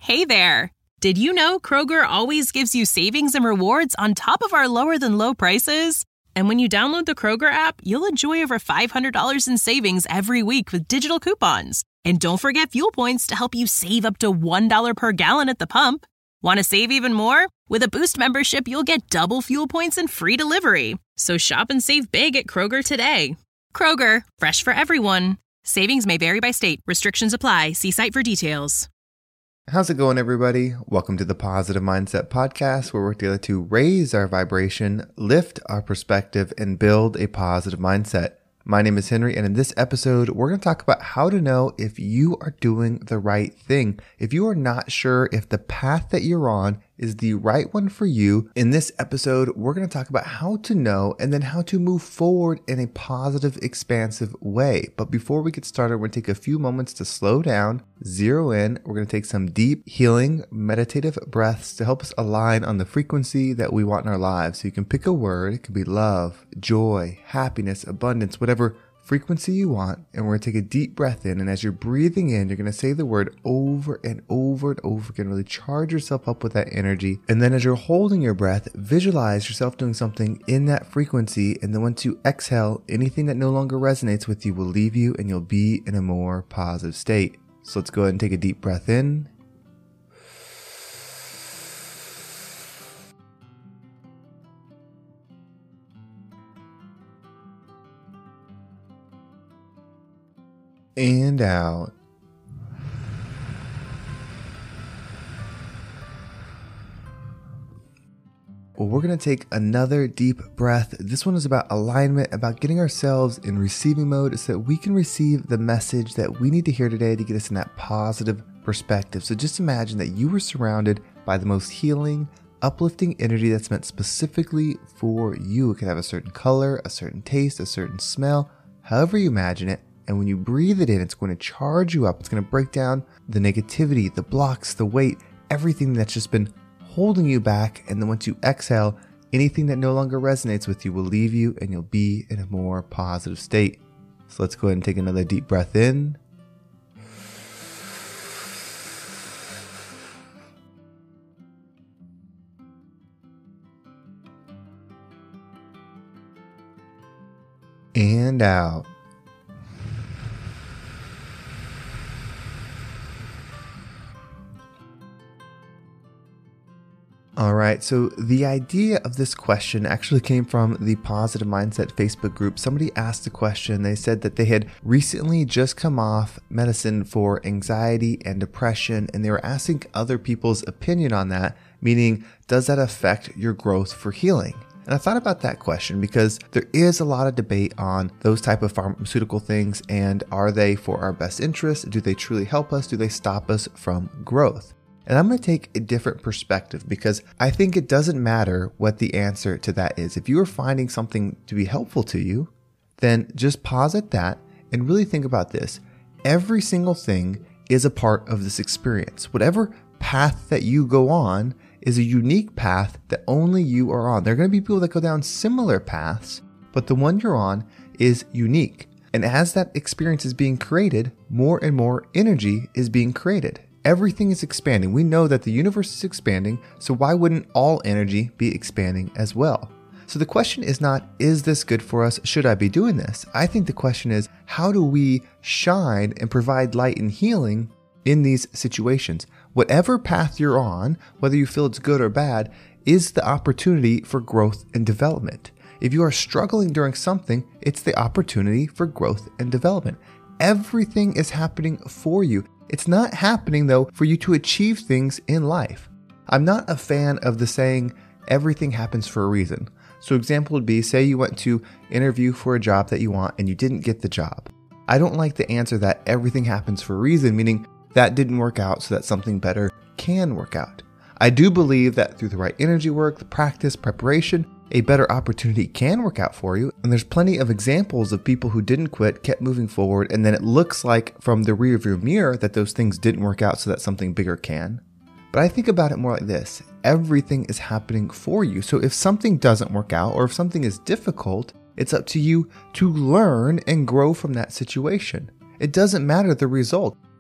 Hey there! Did you know Kroger always gives you savings and rewards on top of our lower-than-low prices? And when you download the Kroger app, you'll enjoy over $500 in savings every week with digital coupons. And don't forget fuel points to help you save up to $1 per gallon at the pump. Want to save even more? With a Boost membership, you'll get double fuel points and free delivery. So shop and save big at Kroger today. Kroger, fresh for everyone. Savings may vary by state. Restrictions apply. See site for details. How's it going, everybody? Welcome to the Positive Mindset Podcast, where we work together to raise our vibration, lift our perspective, and build a positive mindset. My name is Henry, and in this episode, we're going to talk about how to know if you are doing the right thing. If you are not sure if the path that you're on is the right one for you, in this episode, we're going to talk about how to know and then how to move forward in a positive, expansive way. But before we get started, we're going to take a few moments to slow down, zero in. We're going to take some deep, healing, meditative breaths to help us align on the frequency that we want in our lives. So you can pick a word. It could be love, joy, happiness, abundance, whatever frequency you want, and we're going to take a deep breath in, and as you're breathing in, you're going to say the word over and over and over again. Really charge yourself up with that energy, and then as you're holding your breath, visualize yourself doing something in that frequency, and then once you exhale, anything that no longer resonates with you will leave you, and you'll be in a more positive state. So let's go ahead and take a deep breath in. And out. Well, we're going to take another deep breath. This one is about alignment, about getting ourselves in receiving mode so that we can receive the message that we need to hear today to get us in that positive perspective. So just imagine that you were surrounded by the most healing, uplifting energy that's meant specifically for you. It could have a certain color, a certain taste, a certain smell, however you imagine it. And when you breathe it in, it's going to charge you up. It's going to break down the negativity, the blocks, the weight, everything that's just been holding you back. And then once you exhale, anything that no longer resonates with you will leave you, and you'll be in a more positive state. So let's go ahead and take another deep breath in. And out. All right, so the idea of this question actually came from the Positive Mindset Facebook group. Somebody asked a question. They said that they had recently just come off medicine for anxiety and depression, and they were asking other people's opinion on that, meaning, does that affect your growth for healing? And I thought about that question because there is a lot of debate on those type of pharmaceutical things, and are they for our best interest? Do they truly help us? Do they stop us from growth? And I'm going to take a different perspective because I think it doesn't matter what the answer to that is. If you are finding something to be helpful to you, then just pause at that and really think about this. Every single thing is a part of this experience. Whatever path that you go on is a unique path that only you are on. There are going to be people that go down similar paths, but the one you're on is unique. And as that experience is being created, more and more energy is being created. Everything is expanding. We know that the universe is expanding, so why wouldn't all energy be expanding as well? So the question is not, is this good for us? Should I be doing this? I think the question is, how do we shine and provide light and healing in these situations? Whatever path you're on, whether you feel it's good or bad, is the opportunity for growth and development. If you are struggling during something, it's the opportunity for growth and development. Everything is happening for you. It's not happening, though, for you to achieve things in life. I'm not a fan of the saying, everything happens for a reason. So example would be, say you went to interview for a job that you want and you didn't get the job. I don't like the answer that everything happens for a reason, meaning that didn't work out so that something better can work out. I do believe that through the right energy work, the practice, preparation, a better opportunity can work out for you. And there's plenty of examples of people who didn't quit, kept moving forward, and then it looks like from the rearview mirror that those things didn't work out so that something bigger can. But I think about it more like this. Everything is happening for you. So if something doesn't work out or if something is difficult, it's up to you to learn and grow from that situation. It doesn't matter the result.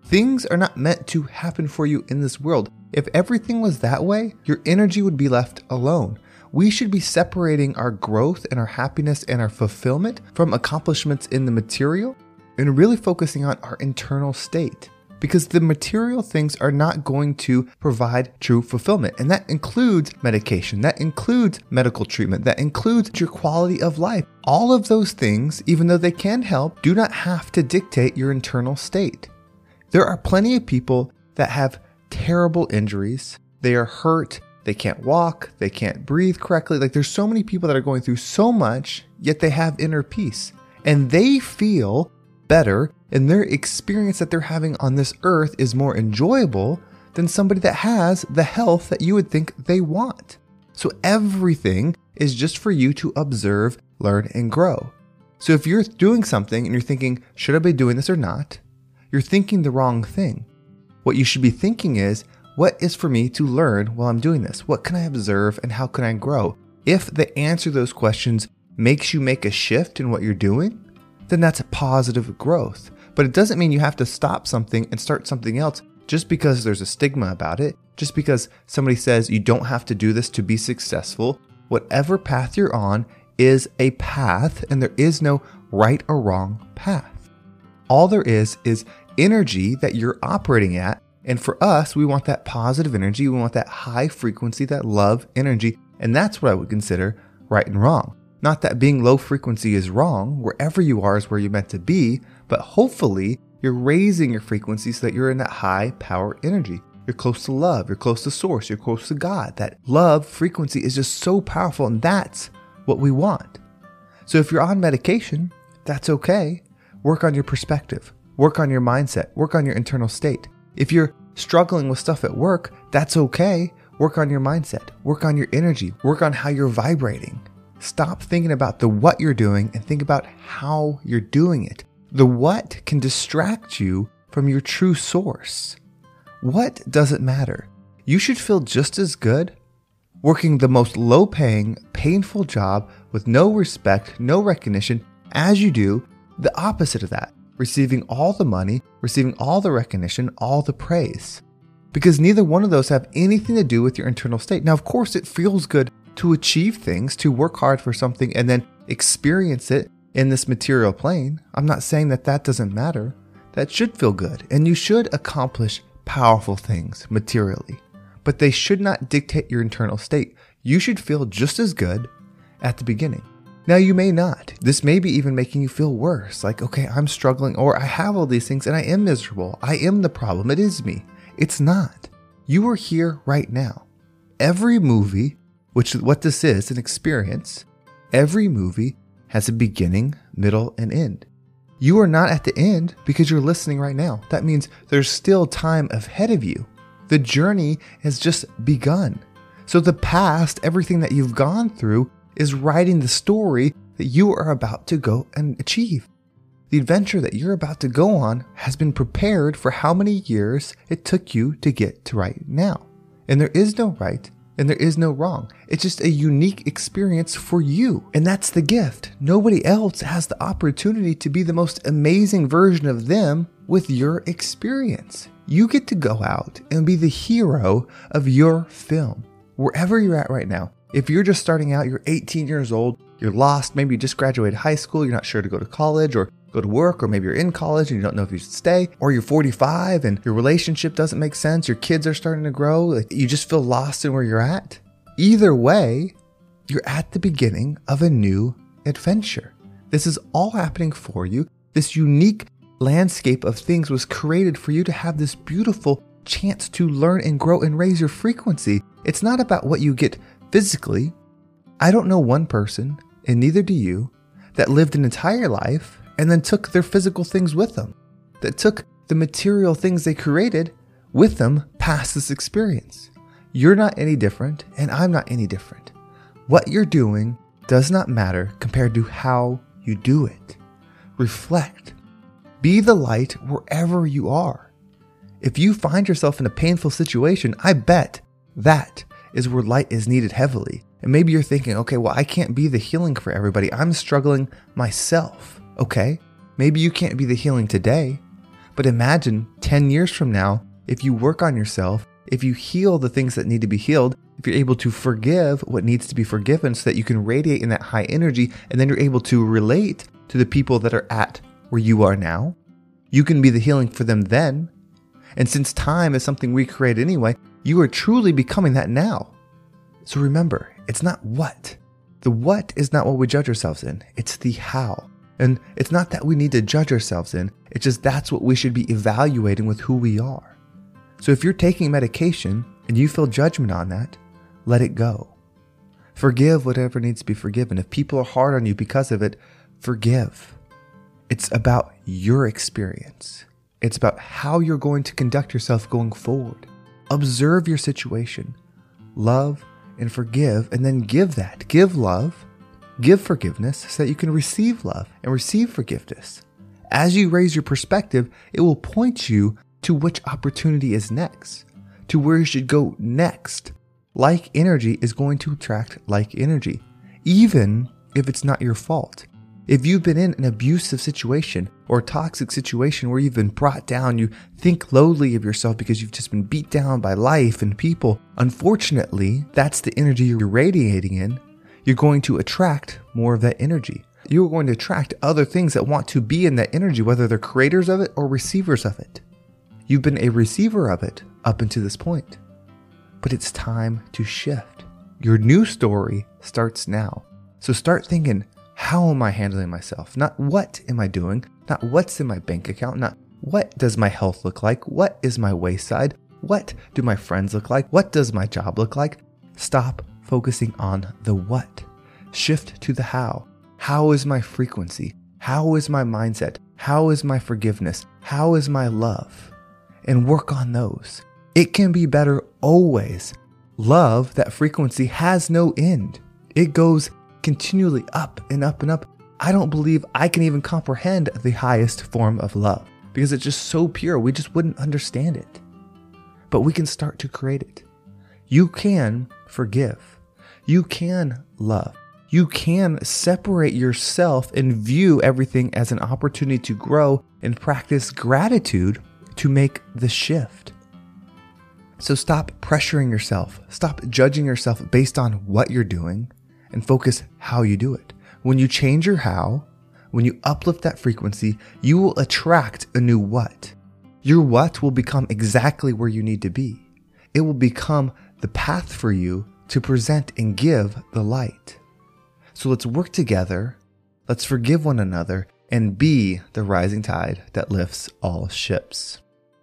Things are not meant to happen for you in this world. If everything was that way, your energy would be left alone. We should be separating our growth and our happiness and our fulfillment from accomplishments in the material and really focusing on our internal state. Because the material things are not going to provide true fulfillment. And that includes medication, that includes medical treatment, that includes your quality of life. All of those things, even though they can help, do not have to dictate your internal state. There are plenty of people that have terrible injuries. They are hurt. They can't walk. They can't breathe correctly. Like, there's so many people that are going through so much, yet they have inner peace. And they feel better, and their experience that they're having on this earth is more enjoyable than somebody that has the health that you would think they want. So everything is just for you to observe, learn, and grow. So if you're doing something and you're thinking, should I be doing this or not? You're thinking the wrong thing. What you should be thinking is, what is for me to learn while I'm doing this? What can I observe and how can I grow? If the answer to those questions makes you make a shift in what you're doing, then that's a positive growth. But it doesn't mean you have to stop something and start something else just because there's a stigma about it, just because somebody says you don't have to do this to be successful. Whatever path you're on is a path, and there is no right or wrong path. All there is energy that you're operating at. And for us, we want that positive energy. We want that high frequency, that love energy. And that's what I would consider right and wrong. Not that being low frequency is wrong. Wherever you are is where you're meant to be. But hopefully, you're raising your frequency so that you're in that high power energy. You're close to love. You're close to source. You're close to God. That love frequency is just so powerful. And that's what we want. So if you're on medication, that's okay. Work on your perspective. Work on your mindset. Work on your internal state. If you're struggling with stuff at work, that's okay. Work on your mindset. Work on your energy. Work on how you're vibrating. Stop thinking about the what you're doing and think about how you're doing it. The what can distract you from your true source. What doesn't matter? You should feel just as good working the most low-paying, painful job with no respect, no recognition, as you do the opposite of that. Receiving all the money, receiving all the recognition, all the praise. Because neither one of those have anything to do with your internal state. Now, of course, it feels good to achieve things, to work hard for something and then experience it in this material plane. I'm not saying that that doesn't matter. That should feel good. And you should accomplish powerful things materially. But they should not dictate your internal state. You should feel just as good at the beginning. Now, you may not. This may be even making you feel worse. Like, okay, I'm struggling, or I have all these things and I am miserable. I am the problem. It is me. It's not. You are here right now. Every movie, which is what this is, an experience, every movie has a beginning, middle, and end. You are not at the end because you're listening right now. That means there's still time ahead of you. The journey has just begun. So the past, everything that you've gone through, is writing the story that you are about to go and achieve. The adventure that you're about to go on has been prepared for how many years it took you to get to right now. And there is no right and there is no wrong. It's just a unique experience for you. And that's the gift. Nobody else has the opportunity to be the most amazing version of them with your experience. You get to go out and be the hero of your film, wherever you're at right now. If you're just starting out, you're 18 years old, you're lost, maybe you just graduated high school, you're not sure to go to college or go to work, or maybe you're in college and you don't know if you should stay, or you're 45 and your relationship doesn't make sense, your kids are starting to grow, like you just feel lost in where you're at. Either way, you're at the beginning of a new adventure. This is all happening for you. This unique landscape of things was created for you to have this beautiful chance to learn and grow and raise your frequency. It's not about what you get physically. I don't know one person, and neither do you, that lived an entire life and then took their physical things with them, that took the material things they created with them past this experience. You're not any different, and I'm not any different. What you're doing does not matter compared to how you do it. Reflect. Be the light wherever you are. If you find yourself in a painful situation, I bet that is where light is needed heavily. And maybe you're thinking, okay, well, I can't be the healing for everybody. I'm struggling myself. Okay, maybe you can't be the healing today, But imagine 10 years from now, if you work on yourself, if you heal the things that need to be healed, if you're able to forgive what needs to be forgiven so that you can radiate in that high energy, and then you're able to relate to the people that are at where you are now, you can be the healing for them then. And since time is something we create anyway, you are truly becoming that now. So remember, it's not what. The what is not what we judge ourselves in. It's the how. And it's not that we need to judge ourselves in. It's just that's what we should be evaluating with who we are. So if you're taking medication and you feel judgment on that, let it go. Forgive whatever needs to be forgiven. If people are hard on you because of it, forgive. It's about your experience. It's about how you're going to conduct yourself going forward. Observe your situation. Love and forgive, and then give that. Give love, give forgiveness so that you can receive love and receive forgiveness. As you raise your perspective, it will point you to which opportunity is next, to where you should go next. Like energy is going to attract like energy, even if it's not your fault. If you've been in an abusive situation or a toxic situation where you've been brought down, you think lowly of yourself because you've just been beat down by life and people, unfortunately, that's the energy you're radiating in. You're going to attract more of that energy. You're going to attract other things that want to be in that energy, whether they're creators of it or receivers of it. You've been a receiver of it up until this point. But it's time to shift. Your new story starts now. So start thinking, how am I handling myself? Not what am I doing? Not what's in my bank account? Not what does my health look like? What is my wayside? What do my friends look like? What does my job look like? Stop focusing on the what. Shift to the how. How is my frequency? How is my mindset? How is my forgiveness? How is my love? And work on those. It can be better always. Love, that frequency, has no end. It goes continually up and up and up. I don't believe I can even comprehend the highest form of love because it's just so pure. We just wouldn't understand it. But we can start to create it. You can forgive. You can love. You can separate yourself and view everything as an opportunity to grow and practice gratitude to make the shift. So stop pressuring yourself. Stop judging yourself based on what you're doing and focus how you do it. When you change your how, when you uplift that frequency, you will attract a new what. Your what will become exactly where you need to be. It will become the path for you to present and give the light. So let's work together, let's forgive one another, and be the rising tide that lifts all ships.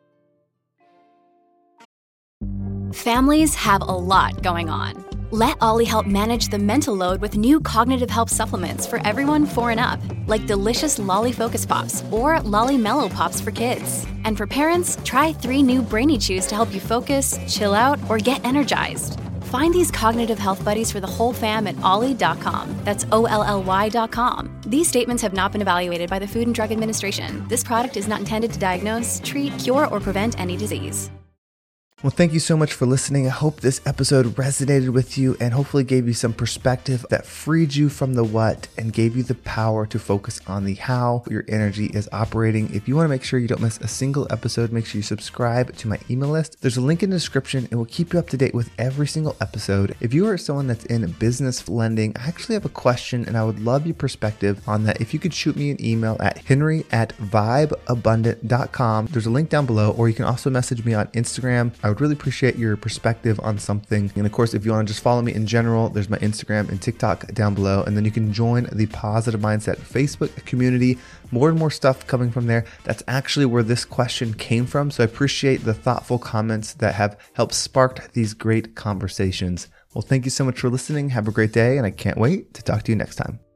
Families have a lot going on. Let Ollie help manage the mental load with new cognitive help supplements for everyone 4 and up, like delicious Lolly Focus Pops or Lolly Mellow Pops for kids. And for parents, try 3 new Brainy Chews to help you focus, chill out, or get energized. Find these cognitive health buddies for the whole fam at ollie.com. That's OLLY.com. These statements have not been evaluated by the Food and Drug Administration. This product is not intended to diagnose, treat, cure, or prevent any disease. Well, thank you so much for listening. I hope this episode resonated with you and hopefully gave you some perspective that freed you from the what and gave you the power to focus on the how your energy is operating. If you want to make sure you don't miss a single episode, make sure you subscribe to my email list. There's a link in the description. It will keep you up to date with every single episode. If you are someone that's in business lending, I actually have a question and I would love your perspective on that. If you could shoot me an email at henry@vibeabundant.com. There's a link down below, or you can also message me on Instagram. I would really appreciate your perspective on something. And of course, if you want to just follow me in general, there's my Instagram and TikTok down below. And then you can join the Positive Mindset Facebook community. More and more stuff coming from there. That's actually where this question came from. So I appreciate the thoughtful comments that have helped spark these great conversations. Well, thank you so much for listening. Have a great day, and I can't wait to talk to you next time.